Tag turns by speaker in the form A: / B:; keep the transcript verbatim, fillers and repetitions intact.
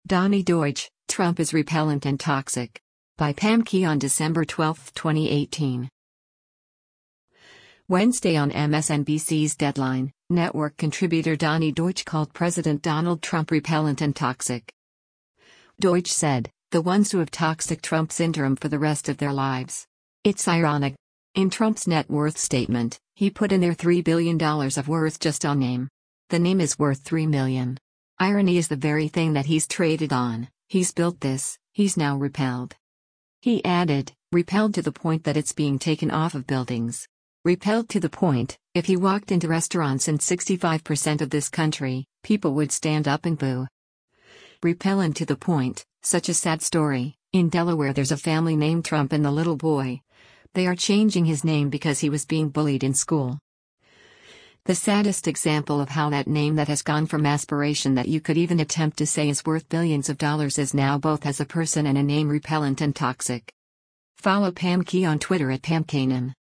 A: Donny Deutsch, Trump is repellent and toxic. By Pam Key on December twelfth, twenty eighteen. Wednesday on M S N B C's Deadline, network contributor Donny Deutsch called President Donald Trump repellent and toxic. Deutsch said, "The ones who have toxic Trump syndrome for the rest of their lives. It's ironic. In Trump's net worth statement, he put in there three billion dollars of worth just on name. The name is worth three million dollars. Irony is the very thing that he's traded on. He's built this, he's now repelled." He added, repelled to the point that it's being taken off of buildings. Repelled to the point, if he walked into restaurants in sixty-five percent of this country, people would stand up and boo. Repellent to the point, such a sad story. In Delaware there's a family named Trump and the little boy. They are changing his name because he was being bullied in school. The saddest example of how that name that has gone from aspiration that you could even attempt to say is worth billions of dollars is now both as a person and a name repellent and toxic. Follow Pam Key on Twitter at Pam Kanan.